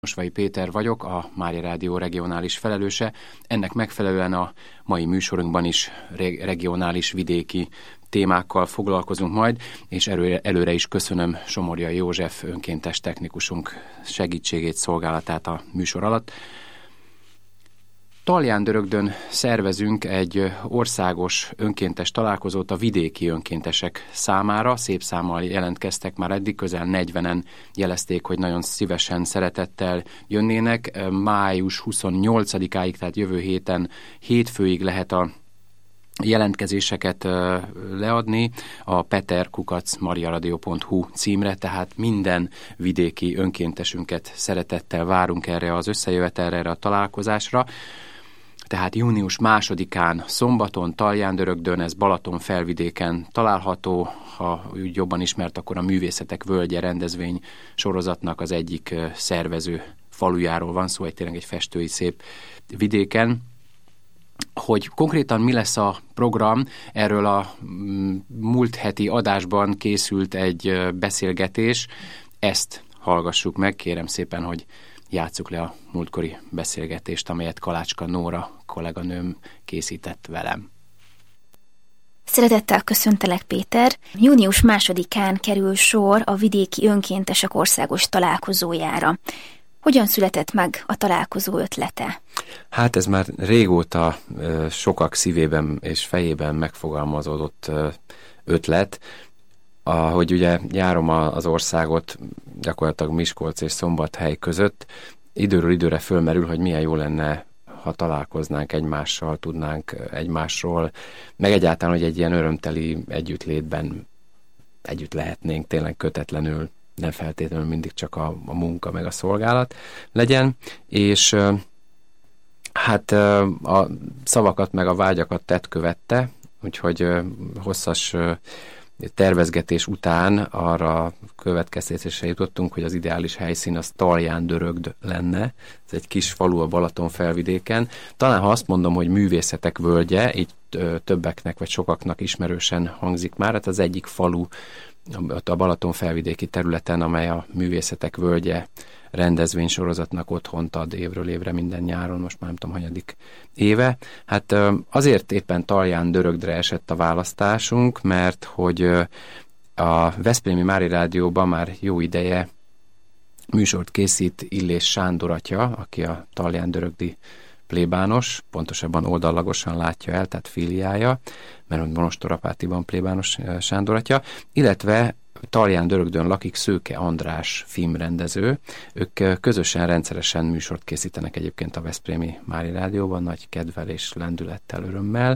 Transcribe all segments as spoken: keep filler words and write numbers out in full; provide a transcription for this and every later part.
Mosvai Péter vagyok, a Mária Rádió regionális felelőse. Ennek megfelelően a mai műsorunkban is regionális vidéki témákkal foglalkozunk majd, és előre, előre is köszönöm Somorjai József önkéntes technikusunk segítségét, szolgálatát a műsor alatt. Talján-Dörögdön szervezünk egy országos önkéntes találkozót a vidéki önkéntesek számára. Szép számmal jelentkeztek már eddig, közel negyvenen jelezték, hogy nagyon szívesen, szeretettel jönnének. május huszonnyolcadikáig, tehát jövő héten, hétfőig lehet a jelentkezéseket leadni a peter kukac mariaradio pont hu címre, tehát minden vidéki önkéntesünket szeretettel várunk erre az összejövetelre, erre a találkozásra. Tehát június másodikán szombaton Talján-Dörögdön, ez Balaton felvidéken található, ha úgy jobban ismert, akkor a Művészetek Völgye rendezvény sorozatnak az egyik szervező falujáról van szó, egy tényleg egy festői szép vidéken. Hogy konkrétan mi lesz a program, erről a múlt heti adásban készült egy beszélgetés, ezt hallgassuk meg, kérem szépen, hogy játsszuk le a múltkori beszélgetést, amelyet Kalácska Nóra kolléganőm készített velem. Szeretettel köszöntelek, Péter! június másodikán kerül sor a vidéki önkéntesek országos találkozójára. Hogyan született meg a találkozó ötlete? Hát ez már régóta sokak szívében és fejében megfogalmazódott ötlet. Ahogy ugye járom az országot, gyakorlatilag Miskolc és Szombathely között, időről időre fölmerül, hogy milyen jó lenne, ha találkoznánk egymással, tudnánk egymásról, meg egyáltalán, hogy egy ilyen örömteli együttlétben együtt lehetnénk tényleg kötetlenül, nem feltétlenül mindig csak a, a munka meg a szolgálat legyen, és hát a szavakat meg a vágyakat tett követte, úgyhogy hosszas tervezgetés után arra következtetésre jutottunk, hogy az ideális helyszín az Talján-Dörögd lenne. Ez egy kis falu a Balaton felvidéken. Talán ha azt mondom, hogy Művészetek Völgye, így többeknek vagy sokaknak ismerősen hangzik már, hát az egyik falu a Balaton felvidéki területen, amely a Művészetek Völgye rendezvénysorozatnak otthont ad évről évre minden nyáron, most már nem tudom, hanyadik éve. Hát azért éppen Talján-Dörögdre esett a választásunk, mert hogy a Veszprémi Mária Rádióban már jó ideje műsort készít Illés Sándor atya, aki a talján-dörögdi plébános, pontosabban oldallagosan látja el, tehát filiája, mert Monostorapátiban plébános Sándor atya, illetve Talján-Dörögdön lakik Szőke András filmrendező. Ők közösen, rendszeresen műsort készítenek egyébként a Veszprémi Mária Rádióban, nagy kedvel és lendülettel, örömmel.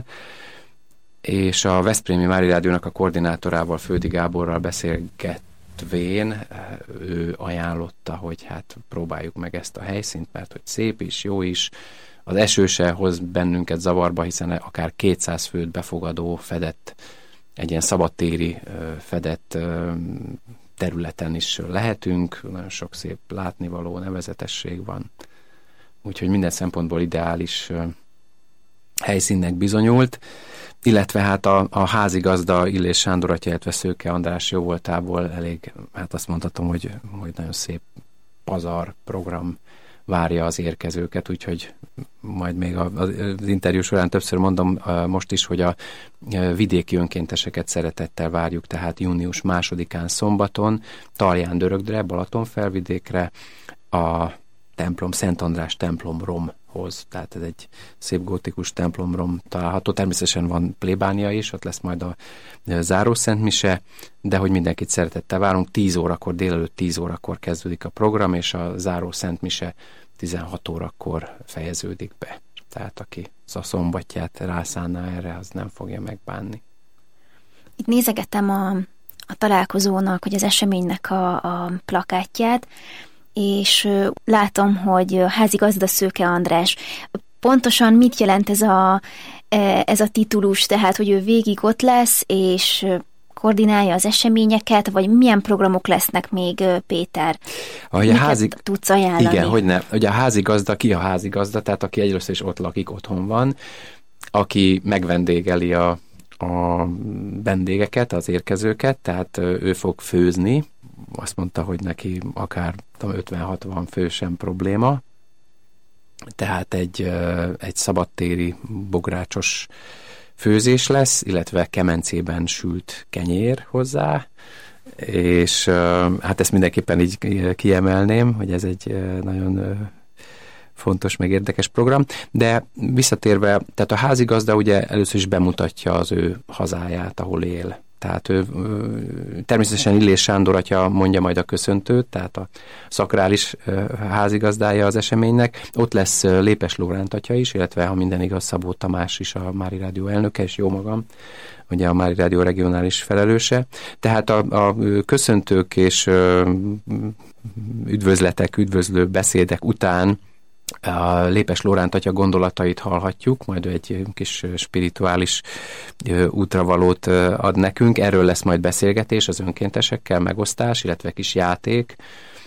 És a Veszprémi Mária Rádiónak a koordinátorával, Földi Gáborral beszélgetvén ő ajánlotta, hogy hát próbáljuk meg ezt a helyszínt, mert hogy szép is, jó is. Az eső se hoz bennünket zavarba, hiszen akár kétszáz főt befogadó, fedett, egy ilyen szabadtéri, fedett területen is lehetünk, nagyon sok szép látnivaló, nevezetesség van. Úgyhogy minden szempontból ideális helyszínnek bizonyult, illetve hát a, a házigazda Illés Sándor atya, illetve Szőke András jóvoltából elég, hát azt mondhatom, hogy, hogy nagyon szép pazar program várja az érkezőket, úgyhogy majd még az interjú során többször mondom most is, hogy a vidéki önkénteseket szeretettel várjuk, tehát június másodikán szombaton Talján-Dörögdre, Balaton felvidékre, a templom, Szent András templom romhoz, tehát ez egy szép gótikus templom rom található. Természetesen van plébánia is, ott lesz majd a záró szentmise, de hogy mindenkit szeretettel várunk, tíz órakor, délelőtt tíz órakor kezdődik a program, és a záró szentmise tizenhat órakor fejeződik be. Tehát aki a szombatját rászánná erre, az nem fogja megbánni. Itt nézegetem a, a találkozónak, hogy az eseménynek a, a plakátját, és látom, hogy házigazda Szőke András. Pontosan mit jelent ez a, ez a titulus, tehát, hogy ő végig ott lesz, és koordinálja az eseményeket, vagy milyen programok lesznek még, Péter? Ahogy a házi... tudsz ajánlani? Igen, hogy ne. Ugye a házigazda, ki a házigazda, tehát aki egyrészt is ott lakik, otthon van, aki megvendégeli a, a vendégeket, az érkezőket, tehát ő fog főzni. Azt mondta, hogy neki akár ötven-hatvan fő sem probléma. Tehát egy, egy szabadtéri bográcsos főzés lesz, illetve kemencében sült kenyér hozzá, és hát ezt mindenképpen így kiemelném, hogy ez egy nagyon fontos, meg érdekes program, de visszatérve, tehát a házigazda ugye először is bemutatja az ő hazáját, ahol él. Tehát ő, természetesen Illés Sándor atya mondja majd a köszöntőt, tehát a szakrális házigazdája az eseménynek. Ott lesz Lépes Lóránt atya is, illetve ha minden igaz, Szabó Tamás is, a Mári Rádió elnöke, és jó magam, ugye a Mári Rádió regionális felelőse. Tehát a, a köszöntők és üdvözletek, üdvözlő beszédek után a Lépes Lóránt atya gondolatait hallhatjuk, majd egy kis spirituális útravalót ad nekünk. Erről lesz majd beszélgetés az önkéntesekkel, megosztás, illetve kis játék.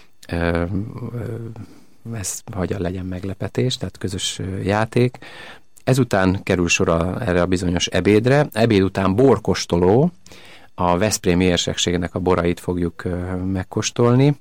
Ez hagyja legyen meglepetés, tehát közös játék. Ezután kerül sor a, erre a bizonyos ebédre. Ebéd után borkostoló, a veszprémi érsekségnek a borait fogjuk megkóstolni.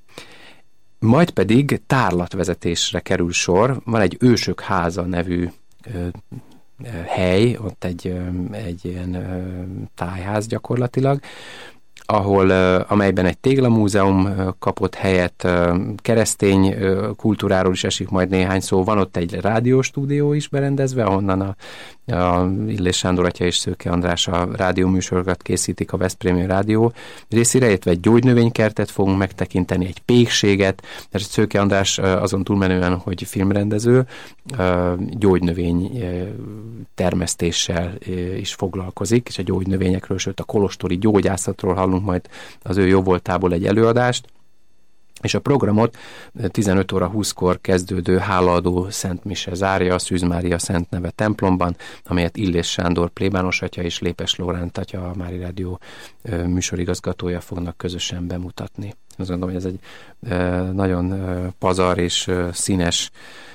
Majd pedig tárlatvezetésre kerül sor. Van egy Ősök háza nevű ö, ö, hely, ott egy, ö, egy ilyen ö, tájház gyakorlatilag, ahol, ö, amelyben egy téglamúzeum ö, kapott helyet, ö, keresztény ö, kultúráról is esik majd néhány szó. Van ott egy rádióstúdió is berendezve, ahonnan a, a Illés Sándor atya és Szőke András a rádióműsorokat készítik a Veszprémi Rádió részére, illetve egy gyógynövénykertet fogunk megtekinteni, egy pékséget, mert Szőke András azon túlmenően, hogy filmrendező, gyógynövény termesztéssel is foglalkozik, és a gyógynövényekről, sőt a kolostori gyógyászatról hallunk majd az ő jóvoltából egy előadást. És a programot tizenöt óra húszkor kezdődő hálaadó Szent Mise zárja a Szűz Mária Szent Neve templomban, amelyet Illés Sándor plébános atya és Lépes Lóránt atya, a Mári Rádió műsorigazgatója fognak közösen bemutatni. Azt gondolom, hogy ez egy nagyon pazar és színes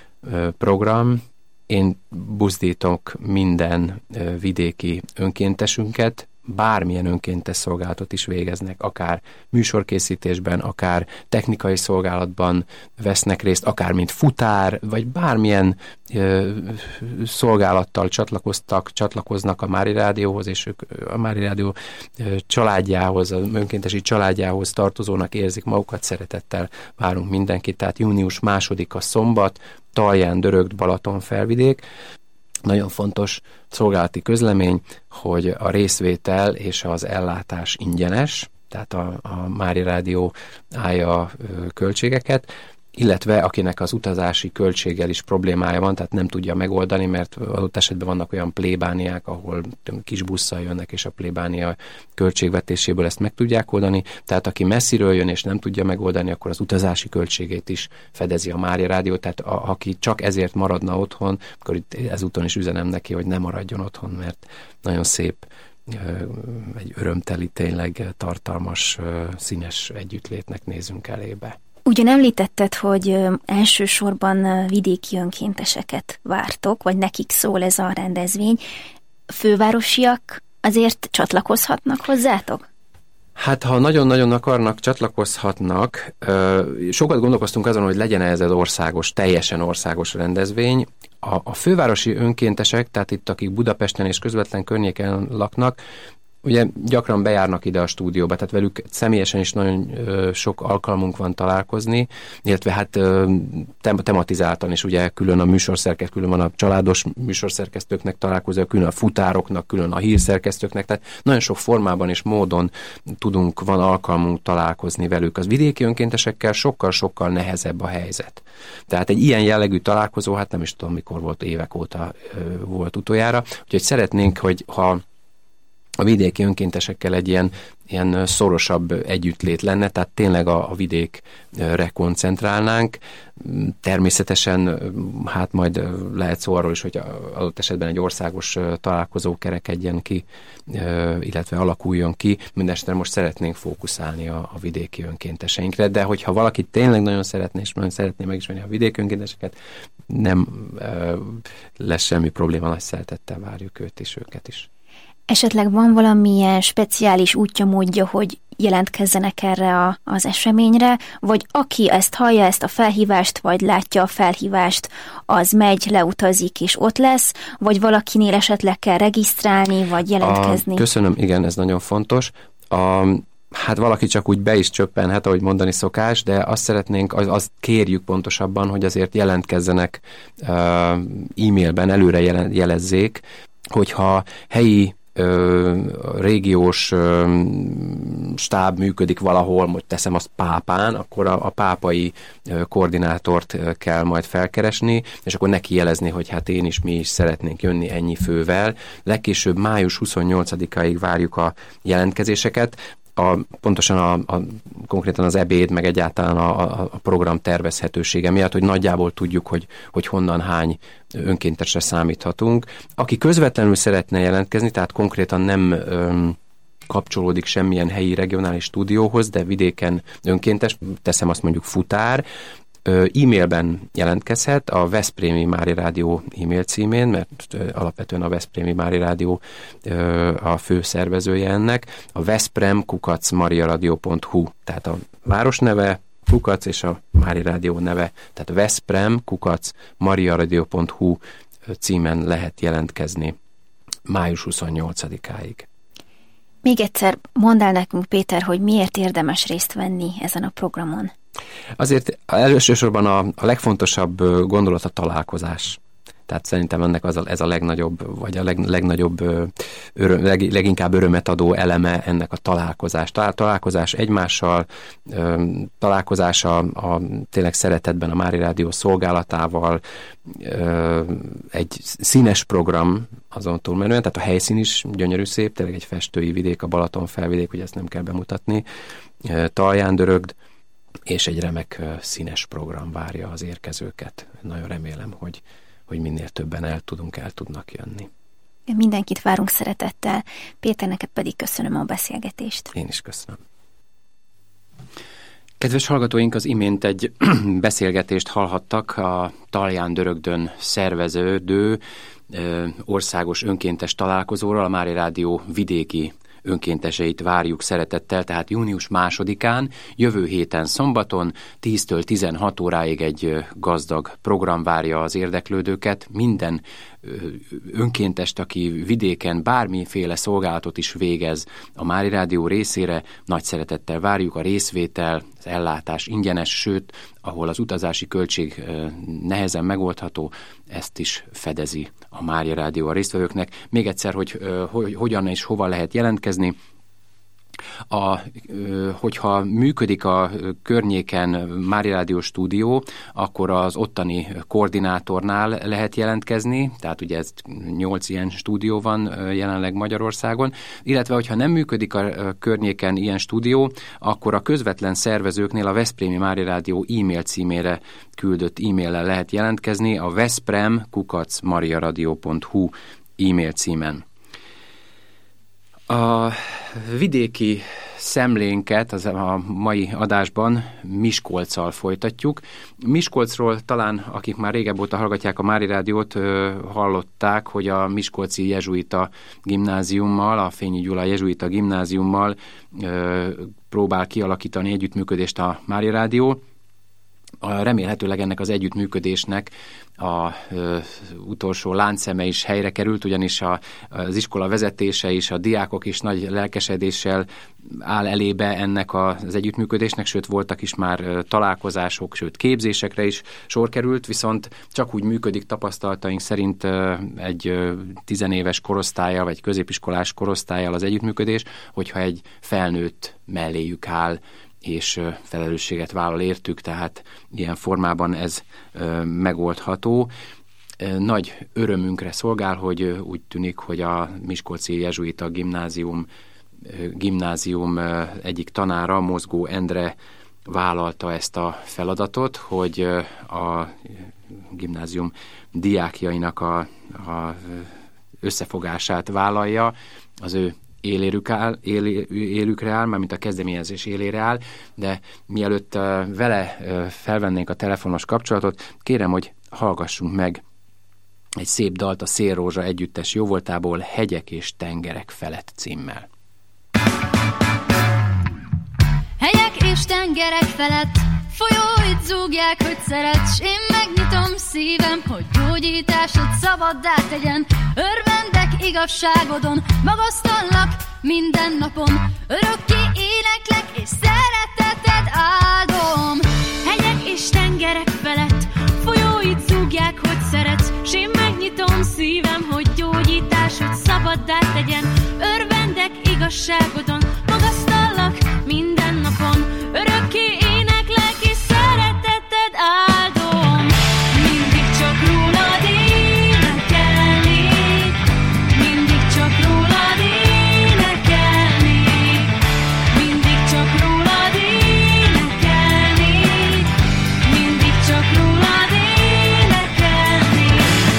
program. Én buzdítok minden vidéki önkéntesünket, bármilyen önkéntes szolgálatot is végeznek, akár műsorkészítésben, akár technikai szolgálatban vesznek részt, akár mint futár, vagy bármilyen ö, szolgálattal csatlakoztak, csatlakoznak a Mári Rádióhoz, és ők a Mári Rádió ö, családjához, az önkéntesi családjához tartozónak érzik magukat, szeretettel várunk mindenkit, tehát június másodika szombat, Talján, Dörögt, Balaton felvidék. Nagyon fontos szolgálati közlemény, hogy a részvétel és az ellátás ingyenes, tehát a, a Mári Rádió állja a költségeket, illetve akinek az utazási költséggel is problémája van, tehát nem tudja megoldani, mert adott esetben vannak olyan plébániák, ahol kis busszal jönnek, és a plébánia költségvetéséből ezt meg tudják oldani. Tehát aki messziről jön, és nem tudja megoldani, akkor az utazási költségét is fedezi a Mária Rádió. Tehát a, aki csak ezért maradna otthon, akkor itt ezúton is üzenem neki, hogy ne maradjon otthon, mert nagyon szép, egy örömteli, tényleg tartalmas, színes együttlétnek nézünk elébe. Ugyan említetted, hogy elsősorban vidéki önkénteseket vártok, vagy nekik szól ez a rendezvény. Fővárosiak azért csatlakozhatnak hozzátok? Hát, ha nagyon-nagyon akarnak, csatlakozhatnak. Sokat gondolkoztunk azon, hogy legyen ez az országos, teljesen országos rendezvény. A, a fővárosi önkéntesek, tehát itt akik Budapesten és közvetlen környéken laknak, ugye gyakran bejárnak ide a stúdióba, tehát velük személyesen is nagyon ö, sok alkalmunk van találkozni, illetve hát ö, tem- tematizáltan is, ugye külön a műsorszerkesztő, külön van a családos műsorszerkesztőknek találkozó, külön a futároknak, külön a hírszerkesztőknek, tehát nagyon sok formában és módon tudunk, van alkalmunk találkozni velük. Az vidéki önkéntesekkel sokkal-sokkal nehezebb a helyzet. Tehát egy ilyen jellegű találkozó, hát nem is tudom, mikor volt, évek óta ö, volt utoljára, úgyhogy szeretnénk, hogy ha a vidéki önkéntesekkel egy ilyen, ilyen szorosabb együttlét lenne, tehát tényleg a, a vidékre koncentrálnánk. Természetesen hát majd lehet szó arról is, hogy adott esetben egy országos találkozó kerekedjen ki, illetve alakuljon ki. Mindenesetre most szeretnénk fókuszálni a, a vidéki önkénteseinkre, de hogyha valaki tényleg nagyon szeretné, és nagyon szeretné megismerni a vidéki önkénteseket, nem lesz semmi probléma, nagy szeretettel várjuk őt is, őket is. Esetleg van valamilyen speciális útja, módja, hogy jelentkezzenek erre a, az eseményre, vagy aki ezt hallja, ezt a felhívást, vagy látja a felhívást, az megy, leutazik és ott lesz, vagy valakinél esetleg kell regisztrálni, vagy jelentkezni? A, köszönöm, igen, ez nagyon fontos. A, hát valaki csak úgy be is csöppenhet, ahogy mondani szokás, de azt szeretnénk, az, azt kérjük pontosabban, hogy azért jelentkezzenek uh, e-mailben, előre jelezzék, hogyha helyi Ö, régiós ö, stáb működik valahol, most teszem azt Pápán, akkor a, a pápai ö, koordinátort ö, kell majd felkeresni, és akkor neki jelezni, hogy hát én is, mi is szeretnénk jönni ennyi fővel. Legkésőbb május huszonnyolcadikáig várjuk a jelentkezéseket. A, pontosan a, a, konkrétan az ebéd, meg egyáltalán a, a, a program tervezhetősége miatt, hogy nagyjából tudjuk, hogy, hogy honnan hány önkéntesre számíthatunk. Aki közvetlenül szeretne jelentkezni, tehát konkrétan nem öm, kapcsolódik semmilyen helyi regionális stúdióhoz, de vidéken önkéntes, teszem azt mondjuk futár, e-mailben jelentkezhet a Veszprémi Mária Rádió e-mail címén, mert alapvetően a Veszprémi Mária Rádió a fő szervezője ennek, a veszprem kukac mariaradio pont hu, tehát a város neve, kukac és a Mária Rádió neve, tehát veszprem kukac mariaradio pont hu címen lehet jelentkezni május huszonnyolcadikáig. Még egyszer mondd el nekünk, Péter, hogy miért érdemes részt venni ezen a programon? Azért elsősorban a, a legfontosabb gondolat a találkozás. Tehát szerintem ennek az a, ez a legnagyobb, vagy a leg, legnagyobb, öröm, leg, leginkább örömet adó eleme ennek a találkozás. Találkozás egymással, találkozás a, a tényleg szeretetben a Mária Rádió szolgálatával, egy színes program azon túlmenően, tehát a helyszín is gyönyörű szép, tényleg egy festői vidék, a Balaton felvidék, hogy ezt nem kell bemutatni, Talján-Dörögd, és egy remek színes program várja az érkezőket. Nagyon remélem, hogy, hogy minél többen el tudunk, el tudnak jönni. Mindenkit várunk szeretettel. Péter, neked pedig köszönöm a beszélgetést. Én is köszönöm. Kedves hallgatóink, az imént egy beszélgetést hallhattak a Talján-Dörögdön szerveződő országos önkéntes találkozóról, a Mária Rádió vidéki önkénteseit várjuk szeretettel, tehát június másodikán, jövő héten szombaton, tíztől tizenhat óráig egy gazdag program várja az érdeklődőket. Minden önkéntest, aki vidéken bármiféle szolgálatot is végez a Mária Rádió részére, nagy szeretettel várjuk. A részvétel, az ellátás ingyenes, sőt, ahol az utazási költség nehezen megoldható, ezt is fedezi a Mária Rádió a résztvevőknek. Még egyszer, hogy, hogy hogyan és hova lehet jelentkezni. A, hogyha működik a környéken Mária Rádió stúdió, akkor az ottani koordinátornál lehet jelentkezni, tehát ugye ez nyolc ilyen stúdió van jelenleg Magyarországon, illetve hogyha nem működik a környéken ilyen stúdió, akkor a közvetlen szervezőknél a Veszprémi Mária Rádió e-mail címére küldött e-maillel lehet jelentkezni, a veszprem kukac mariaradio pont hu e-mail címen. A vidéki szemlénket az a mai adásban Miskolccal folytatjuk. Miskolcról talán, akik már régebb óta hallgatják a Mária Rádiót, hallották, hogy a miskolci jezsuita gimnáziummal, a Fényi Gyula jezsuita gimnáziummal próbál kialakítani együttműködést a Mária Rádió. Remélhetőleg ennek az együttműködésnek a ö, utolsó láncszeme is helyre került, ugyanis a, az iskola vezetése és a diákok is nagy lelkesedéssel áll elébe ennek a, az együttműködésnek, sőt voltak is már ö, találkozások, sőt képzésekre is sor került, viszont csak úgy működik tapasztalataink szerint ö, egy ö, tizenéves korosztállyal, vagy középiskolás korosztállyal az együttműködés, hogyha egy felnőtt melléjük áll, és felelősséget vállal értük, tehát ilyen formában ez megoldható. Nagy örömünkre szolgál, hogy úgy tűnik, hogy a Miskolci Jezsuita Gimnázium, gimnázium egyik tanára, Mozgó Endre vállalta ezt a feladatot, hogy a gimnázium diákjainak a, a összefogását vállalja, az ő élérük áll, él, élükre áll, mármint a kezdeményezés élére áll, de mielőtt uh, vele uh, felvennénk a telefonos kapcsolatot, kérem, hogy hallgassunk meg egy szép dalt a Szélrózsa együttes jóvoltából, Hegyek és tengerek felett címmel. Hegyek és tengerek felett folyóit zúgják, hogy szeretsz, s én megnyitom szívem, hogy gyógyításod szabaddá tegyen. Örvendek igazságodon, magasztallak minden napon, örökké éneklek és szereteted áldom. Hegyek és tengerek felett folyóit zúgják, hogy szeretsz, s én megnyitom szívem, hogy gyógyításod szabaddá tegyen. Örvendek igazságodon, magasztallak minden napon, örökké éneklek és szereteted áldom. Mindig csak rólad énekelnék, mindig csak rólad énekelnék, mindig csak rólad énekelnék, mindig csak rólad énekelnék.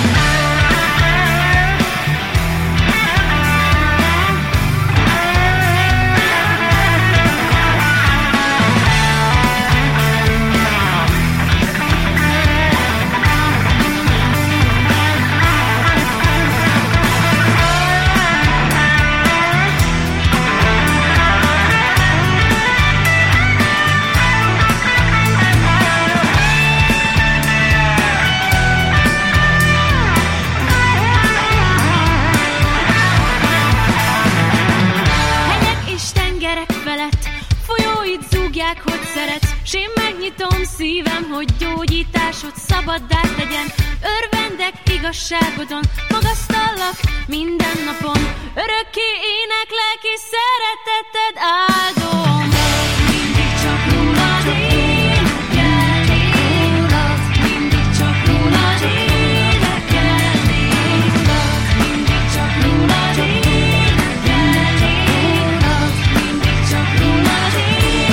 Hogy szeretsz, s én megnyitom szívem, hogy gyógyításod szabaddá tegyen. Örvendek igazságodon, magasztallak minden napon, örökké éneklek és szereteted áldom. Mindig csak rólad énekelnék, mindig csak rólad énekelnék, mindig csak rólad énekelnék, mindig csak rólad énekelnék.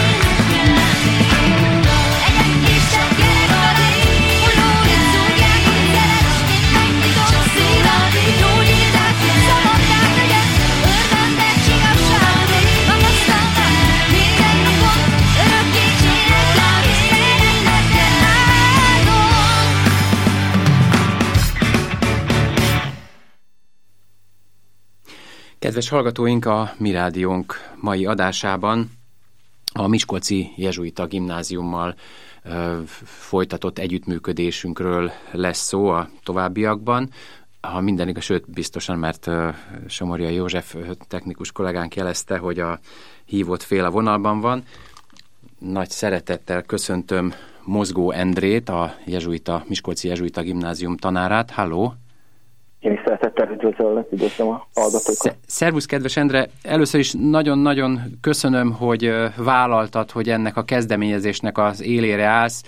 Kedves hallgatóink, a Mi Rádiónk mai adásában a Miskolci Jezsuita Gimnáziummal ö, folytatott együttműködésünkről lesz szó a továbbiakban. Ha minden igaz, sőt biztosan, mert ö, Somorjai József technikus kollégánk jelezte, hogy a hívott fél a vonalban van. Nagy szeretettel köszöntöm Mozgó Endrét, a Jezsuita, Miskolci Jezsuita Gimnázium tanárát. Halló! Én is szeretettel üdvözöllek, üdvözlöm a hallgatókat. Szervusz, kedves Endre! Először is nagyon-nagyon köszönöm, hogy vállaltad, hogy ennek a kezdeményezésnek az élére állsz.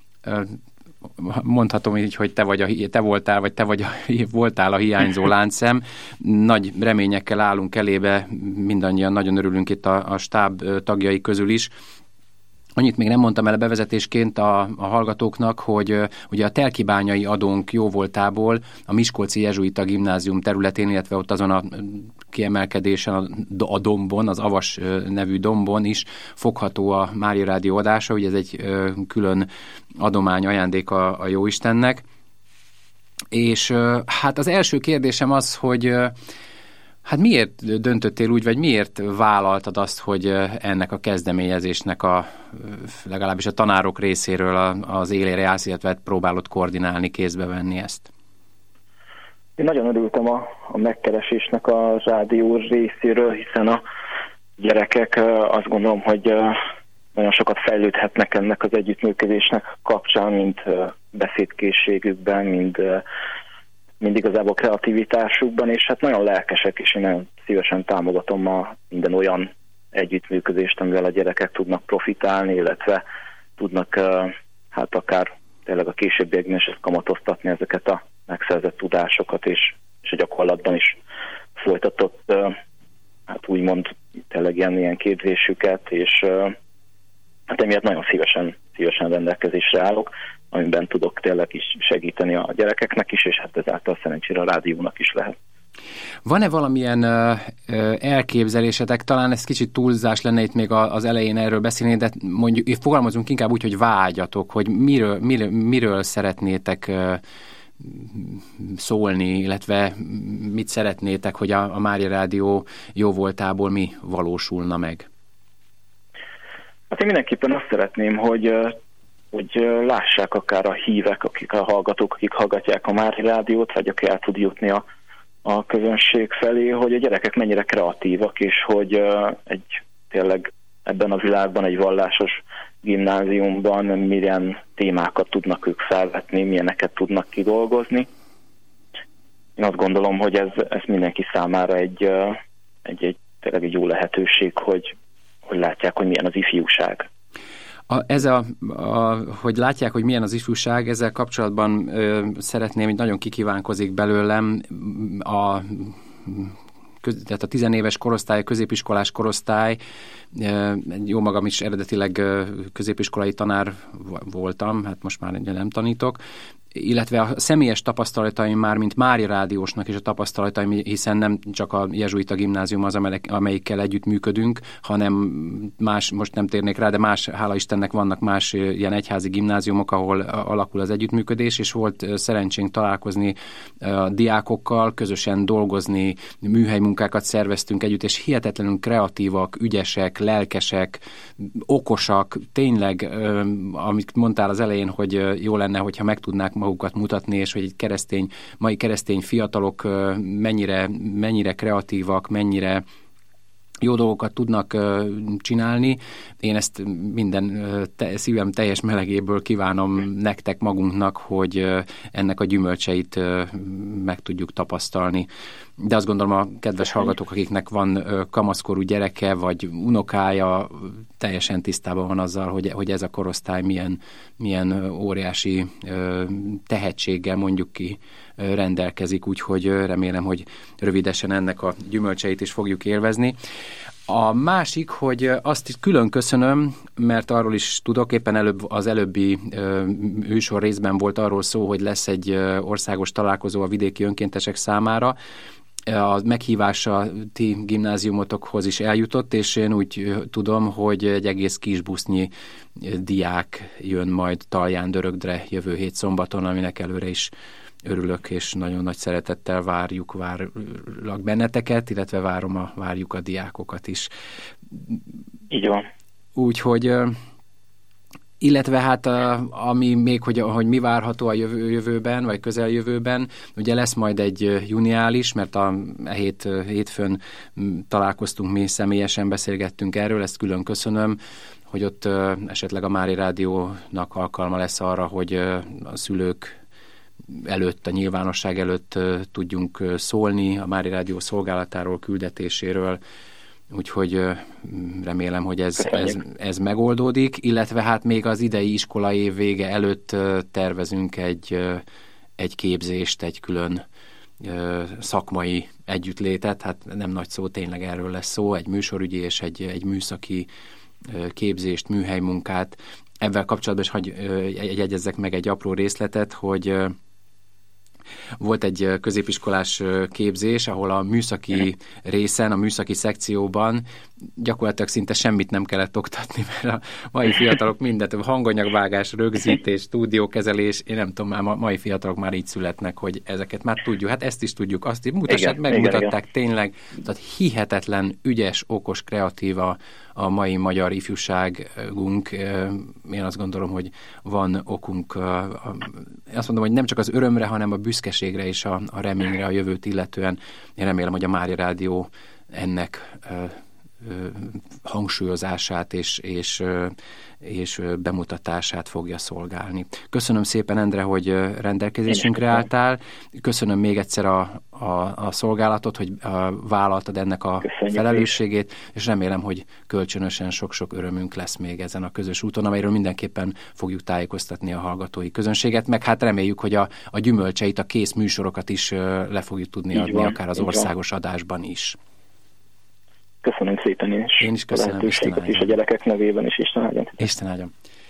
Mondhatom így, hogy te, vagy a, te voltál, vagy te vagy a, voltál a hiányzó láncszem. Nagy reményekkel állunk elébe, mindannyian nagyon örülünk itt a, a stáb tagjai közül is. Annyit még nem mondtam el a bevezetésként a, a hallgatóknak, hogy uh, ugye a telkibányai adónk jóvoltából a Miskolci Jezsuita Gimnázium területén, illetve ott azon a kiemelkedésen a, a dombon, az Avas uh, nevű dombon is fogható a Mária Rádió adása, ugye ez egy uh, külön adomány, ajándék a, a Jóistennek. És uh, hát az első kérdésem az, hogy uh, hát miért döntöttél úgy, vagy miért vállaltad azt, hogy ennek a kezdeményezésnek a, legalábbis a tanárok részéről az élére állsz, illetve próbálod koordinálni, kézbe venni ezt? Én nagyon örültem a, a megkeresésnek a rádió részéről, hiszen a gyerekek azt gondolom, hogy nagyon sokat fejlődhetnek ennek az együttműködésnek kapcsán, mint beszédkészségükben, mind mind igazából kreativitásukban, és hát nagyon lelkesek, és én nagyon szívesen támogatom a minden olyan együttműködést, amivel a gyerekek tudnak profitálni, illetve tudnak hát akár tényleg a későbbiekben is kamatoztatni ezeket a megszerzett tudásokat, és, és a gyakorlatban is folytatott hát úgymond tényleg ilyen, ilyen képzésüket, és hát emiatt nagyon szívesen, szívesen rendelkezésre állok, amiben tudok tényleg is segíteni a gyerekeknek is, és hát ezáltal szerencsére a rádiónak is lehet. Van-e valamilyen ö, ö, elképzelésetek, talán ez kicsit túlzás lenne itt még az elején erről beszélni, de mondjuk fogalmazunk inkább úgy, hogy vágyatok, hogy miről, miről, miről szeretnétek ö, szólni, illetve mit szeretnétek, hogy a, a Mária Rádió jó voltából mi valósulna meg? Hát én mindenképpen azt szeretném, hogy, hogy lássák akár a hívek, akik a hallgatók, akik hallgatják a Mária Rádiót, vagy aki el tud jutni a, a közönség felé, hogy a gyerekek mennyire kreatívak, és hogy egy tényleg ebben a világban, egy vallásos gimnáziumban milyen témákat tudnak ők felvetni, milyeneket tudnak kidolgozni. Én azt gondolom, hogy ez, ez mindenki számára egy, egy, egy, tényleg egy jó lehetőség, hogy, hogy látják, hogy milyen az ifjúság. A, ez a, a, hogy látják, hogy milyen az ifjúság, ezzel kapcsolatban ö, szeretném, hogy nagyon kikívánkozik belőlem a tehát a tizenéves korosztály, középiskolás korosztály, jó magam is eredetileg középiskolai tanár voltam, hát most már nem tanítok, illetve a személyes tapasztalataim már, mint Mária Rádiósnak is a tapasztalataim, hiszen nem csak a jezsuita gimnázium az, amelyikkel együtt működünk, hanem más, most nem térnék rá, de más, hála Istennek vannak más ilyen egyházi gimnáziumok, ahol alakul az együttműködés, és volt szerencsénk találkozni a diákokkal, közösen dolgozni, műhelymunkákat szerveztünk együtt, és hihetetlenül kreatívak, ügyesek, lelkesek, okosak, tényleg, amit mondtál az elején, hogy jó lenne, hogyha meg tudnák magukat mutatni, és hogy egy keresztény, mai keresztény fiatalok mennyire, mennyire kreatívak, mennyire jó dolgokat tudnak csinálni. Én ezt minden te, szívem teljes melegéből kívánom nektek magunknak, hogy ennek a gyümölcseit meg tudjuk tapasztalni. De azt gondolom, a kedves hallgatók, akiknek van kamaszkorú gyereke, vagy unokája, teljesen tisztában van azzal, hogy, hogy ez a korosztály milyen, milyen óriási tehetséggel, mondjuk ki, rendelkezik, úgyhogy remélem, hogy rövidesen ennek a gyümölcseit is fogjuk élvezni. A másik, hogy azt is külön köszönöm, mert arról is tudok, éppen előbb az előbbi műsor részben volt arról szó, hogy lesz egy országos találkozó a vidéki önkéntesek számára. A meghívása ti gimnáziumotokhoz is eljutott, és én úgy tudom, hogy egy egész kisbusznyi diák jön majd Talján-Dörögdre jövő hét szombaton, aminek előre is örülök, és nagyon nagy szeretettel várjuk, várlak benneteket, illetve várom a, várjuk a diákokat is. Így van. Úgyhogy, illetve hát ami még, hogy, hogy mi várható a jövő, jövőben, vagy közeljövőben, ugye lesz majd egy juniális, mert a hét, hétfőn találkoztunk mi, személyesen beszélgettünk erről, ezt külön köszönöm, hogy ott esetleg a Mária Rádiónak alkalma lesz arra, hogy a szülők előtt, a nyilvánosság előtt tudjunk szólni a Mária Rádió szolgálatáról, küldetéséről, úgyhogy remélem, hogy ez, ez, ez megoldódik, illetve hát még az idei iskolai év vége előtt tervezünk egy, egy képzést, egy külön szakmai együttlétet, hát nem nagy szó, tényleg erről lesz szó, egy műsorügyi és egy, egy műszaki képzést, műhelymunkát. Ebben kapcsolatban is hagy jegyezzek meg egy apró részletet, hogy volt egy középiskolás képzés, ahol a műszaki részen, a műszaki szekcióban gyakorlatilag szinte semmit nem kellett oktatni, mert a mai fiatalok mindent, hanganyagvágás, rögzítés, stúdiókezelés, én nem tudom, már a mai fiatalok már így születnek, hogy ezeket már tudjuk. Hát ezt is tudjuk, azt is mutassák, megmutatták igen, tényleg. Tehát hihetetlen, ügyes, okos, kreatív a, a mai magyar ifjúságunk. Én azt gondolom, hogy van okunk, azt mondom, hogy nem csak az örömre, hanem a büszkeségre és a, a reményre a jövőt illetően. Én remélem, hogy a Mária Rádió ennek hangsúlyozását és, és, és bemutatását fogja szolgálni. Köszönöm szépen, Endre, hogy rendelkezésünkre álltál. Köszönöm még egyszer a, a, a szolgálatot, hogy vállaltad ennek a Köszönjük felelősségét, és remélem, hogy kölcsönösen sok-sok örömünk lesz még ezen a közös úton, amelyről mindenképpen fogjuk tájékoztatni a hallgatói közönséget, meg hát reméljük, hogy a, a gyümölcseit, a kész műsorokat is le fogjuk tudni így adni, van, akár az országos van. Adásban is. Köszönöm szépen én is. Én is köszönöm. Isten áldjon. És a gyerekek nevében is Isten áldjon. Isten áldjon.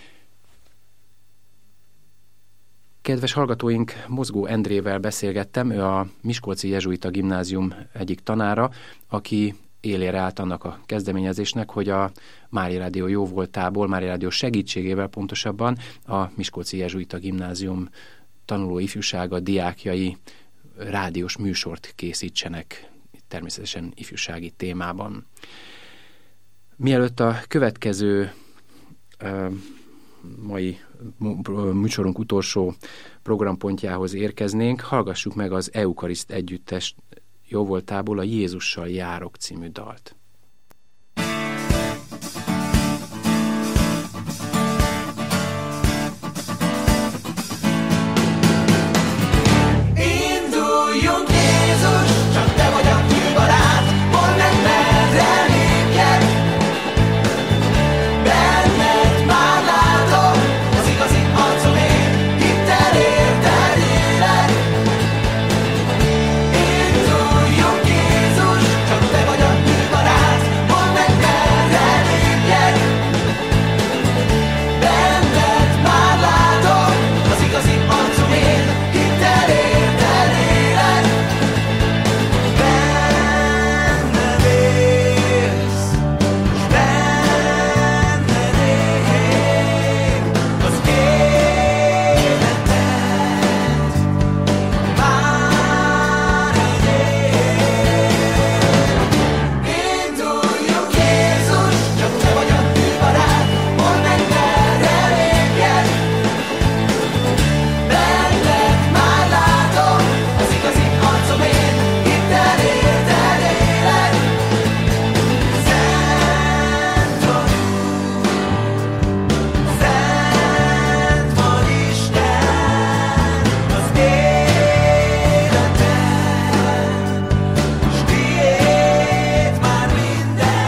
Kedves hallgatóink, Mozgó Endrével beszélgettem, ő a Miskolci Jezsuita Gimnázium egyik tanára, aki élére állt annak a kezdeményezésnek, hogy a Mária Rádió jóvoltából, Mária Rádió segítségével pontosabban a Miskolci Jezsuita Gimnázium tanuló ifjúsága, diákjai rádiós műsort készítsenek, természetesen ifjúsági témában. Mielőtt a következő uh, mai műsorunk utolsó programpontjához érkeznénk, hallgassuk meg az Eukariszt együttes jóvoltából a Jézussal járok című dalt. Induljunk Jézus, csak te vagy a fő barát, mondd meg merre lépjek. Benned már látom az igazi arcom én, hittel érted élek. Induljunk Jézus, csak te vagy a fő barát, mondd meg merre lépjek. Benned már látom az igazi arcom én, hittel érted élek. Benned élsz, s benned él az életed, már enyém. Induljunk Jézus, csak te vagy a fő barát, mondd meg merre lépjek. Benned már látom az igazi arcom én, hittel érted élek. Szent vagy, szent vagy Isten az életed, s tiéd már minden.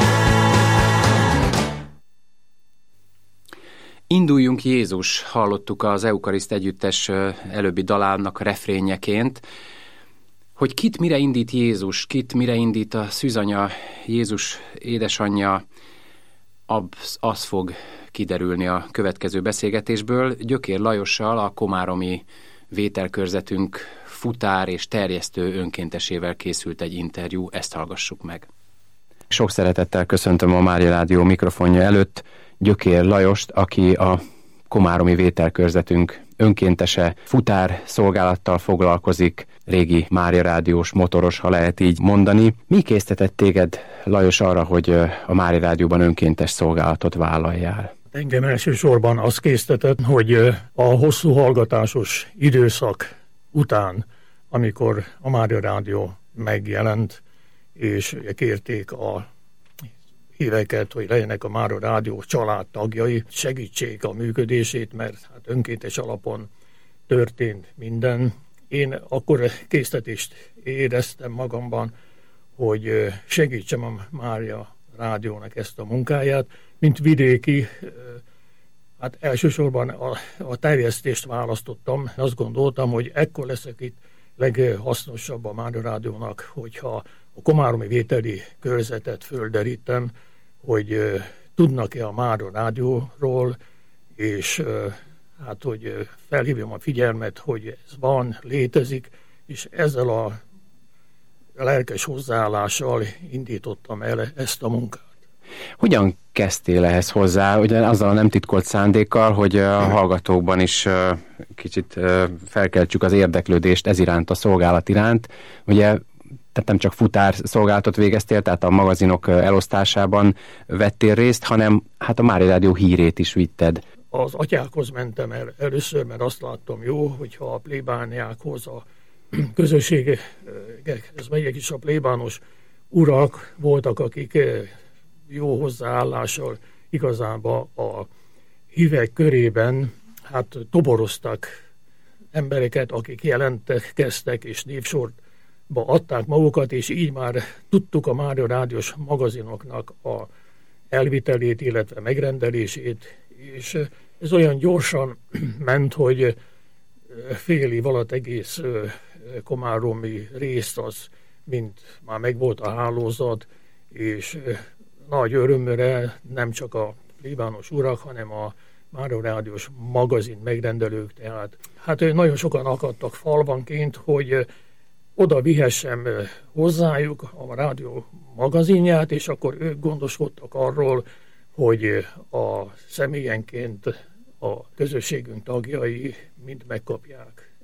Induljunk Jézus, hallottuk az Eukariszt együttes ö, előbbi dalának refrényeként, hogy kit mire indít Jézus, kit mire indít a szűzanya, Jézus édesanyja, az, az fog kiderülni a következő beszélgetésből. Gyökér Lajossal, a komáromi vételkörzetünk futár és terjesztő önkéntesével készült egy interjú, ezt hallgassuk meg. Sok szeretettel köszöntöm a Mária Rádió mikrofonja előtt Gyökér Lajost, aki a komáromi vételkörzetünk önkéntese, futár szolgálattal foglalkozik, régi Mária Rádiós motoros, ha lehet így mondani. Mi késztetett téged, Lajos, arra, hogy a Mária Rádióban önkéntes szolgálatot vállaljál? Engem elsősorban az késztetett, hogy a hosszú hallgatásos időszak után, amikor a Mária Rádió megjelent, és kérték a híveket, hogy legyenek a Mária Rádió családtagjai, segítsék a működését, mert hát önkéntes alapon történt minden. Én akkor késztetést éreztem magamban, hogy segítsem a Mária Rádiónak ezt a munkáját, mint vidéki. Hát elsősorban a, a terjesztést választottam. Azt gondoltam, hogy ekkor leszek itt leghasznosabb a Mária Rádiónak, hogyha a komáromi vételi körzetet földerítem, hogy uh, tudnak-e a Mária Rádióról, és uh, hát, hogy uh, felhívjam a figyelmet, hogy ez van, létezik, és ezzel a lelkes hozzáállással indítottam el ezt a munkát. Hogyan kezdtél ehhez hozzá? Ugye azzal a nem titkolt szándékkal, hogy a hallgatókban is kicsit felkeltsük az érdeklődést ez iránt, a szolgálat iránt. Ugye, tehát nem csak futár szolgálatot végeztél, tehát a magazinok elosztásában vettél részt, hanem hát a Mária Rádió hírét is vitted. Az atyákhoz mentem el először, mert azt láttam jó, hogyha a plébániákhoz, a közösségekhez megyek is, a plébános urak voltak, akik jó hozzáállással igazából a hívek körében hát toboroztak embereket, akik jelentkeztek és névsorba adták magukat, és így már tudtuk a Mária Rádiós magazinoknak a elvitelét, illetve megrendelését, és ez olyan gyorsan ment, hogy fél év alatt egész komáromi rész az, mint már megvolt a hálózat, és nagy örömöre nem csak a plébános urak, hanem a Mária Rádiós magazin megrendelők, tehát hát nagyon sokan akadtak falvanként, hogy oda vihessem hozzájuk a rádió magazinját, és akkor ők gondoskodtak arról, hogy a személyenként a közösségünk tagjai mind megkapják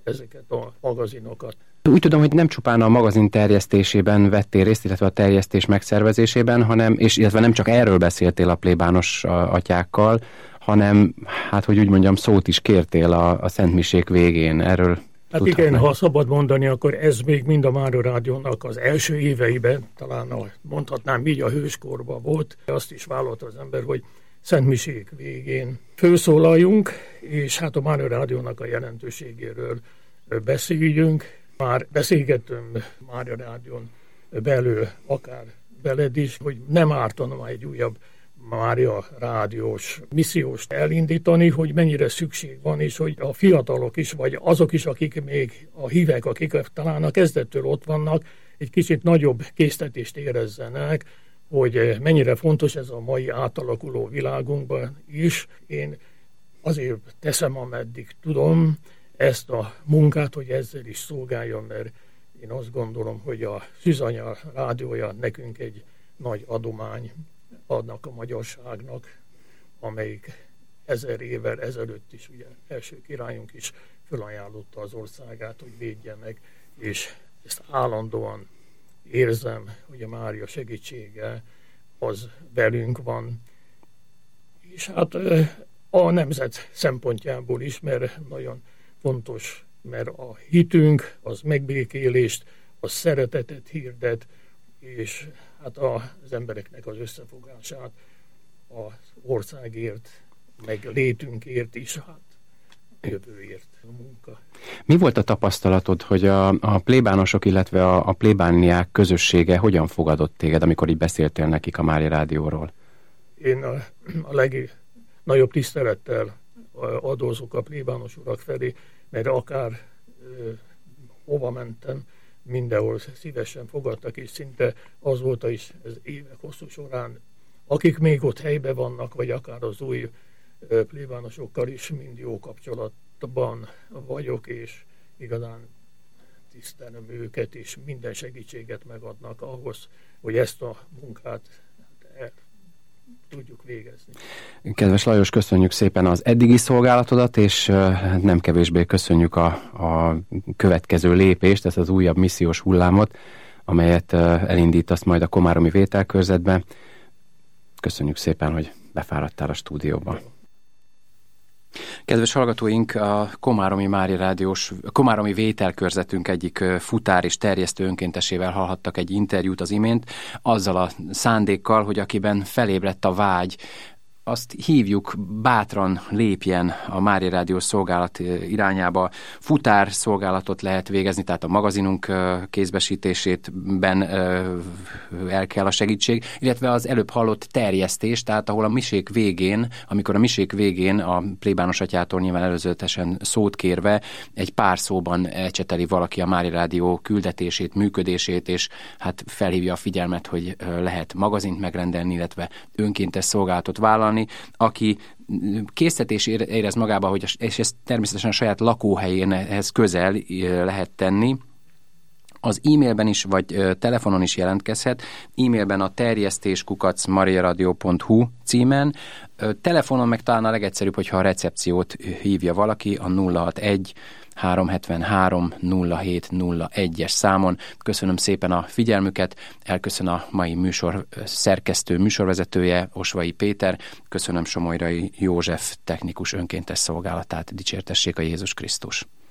ezeket a magazinokat. Úgy tudom, hogy nem csupán a magazin terjesztésében vettél részt, illetve a terjesztés megszervezésében, hanem, és illetve nem csak erről beszéltél a plébános atyákkal, hanem, hát hogy úgy mondjam, szót is kértél a, a szentmisék végén. Erről Hát igen, ha szabad mondani, akkor ez még mind a Mária Rádiónak az első éveiben, talán a, mondhatnám így a hőskorban volt. Azt is vállalta az ember, hogy szentmisék végén főszólaljunk, és hát a Mária Rádiónak a jelentőségéről beszéljünk. Már beszélgettünk Mária Rádión belül, akár veled is, hogy nem ártana egy újabb Mária Rádiós misszióst elindítani, hogy mennyire szükség van, és hogy a fiatalok is, vagy azok is, akik még a hívek, akik talán a kezdettől ott vannak, egy kicsit nagyobb késztetést érezzenek, hogy mennyire fontos ez a mai átalakuló világunkban is. Én azért teszem, ameddig tudom ezt a munkát, hogy ezzel is szolgáljon, mert én azt gondolom, hogy a Szűzanya rádiója nekünk egy nagy adomány adnak a magyarságnak, amelyik ezer évvel ezelőtt is, ugye első királyunk is felajánlotta az országát, hogy védje meg, és ezt állandóan érzem, hogy a Mária segítsége az velünk van. És hát a nemzet szempontjából is, mert nagyon fontos, mert a hitünk, az megbékélést, az szeretetet hirdet, és hát az embereknek az összefogását az országért, meg létünkért is, hát jövőért a munka. Mi volt a tapasztalatod, hogy a, a plébánosok, illetve a, a plébániák közössége hogyan fogadott téged, amikor így beszéltél nekik a Mária Rádióról? Én a, a legnagyobb tisztelettel adózok a plébános urak felé, mert akár ö, hova mentem, mindenhol szívesen fogadtak, és szinte az volt is ez évek hosszú során, akik még ott helyben vannak, vagy akár az új plébánosokkal is mind jó kapcsolatban vagyok, és igazán tisztelem őket, és minden segítséget megadnak ahhoz, hogy ezt a munkát el tudjuk végezni. Kedves Lajos, köszönjük szépen az eddigi szolgálatodat, és nem kevésbé köszönjük a, a következő lépést, ezt az újabb missziós hullámot, amelyet elindítasz majd a komáromi vételkörzetbe. Köszönjük szépen, hogy befáradtál a stúdióba. Kedves hallgatóink, a Komáromi Mária Rádiós, Komáromi vételkörzetünk egyik futár és terjesztő önkéntesével hallhattak egy interjút az imént, azzal a szándékkal, hogy akiben felébredt a vágy, azt hívjuk, bátran lépjen a Mária Rádiós szolgálat irányába. Futár szolgálatot lehet végezni, tehát a magazinunk kézbesítésében el kell a segítség, illetve az előbb hallott terjesztés, tehát ahol a misék végén, amikor a misék végén a plébános atyától nyilván előzetesen szót kérve, egy pár szóban ecseteli valaki a Mária Rádió küldetését, működését, és hát felhívja a figyelmet, hogy lehet magazint megrendelni, illetve önkéntes szolgálatot vállalni. Aki késztetés érez magába, hogy, és ezt természetesen a saját lakóhelyéhez közel lehet tenni, az e-mailben is, vagy telefonon is jelentkezhet. E-mailben a terjesztés kukac mariaradio pont hu címen. Telefonon meg talán a legegyszerűbb, hogyha a recepciót hívja valaki a nulla hatvanegy háromszázhetvenhárom nulla hét nulla egyes számon. Köszönöm szépen a figyelmüket, elköszön a mai műsor szerkesztő, műsorvezetője, Osvai Péter, köszönöm Somolyrai József technikus önkéntes szolgálatát, dicsértessék a Jézus Krisztus.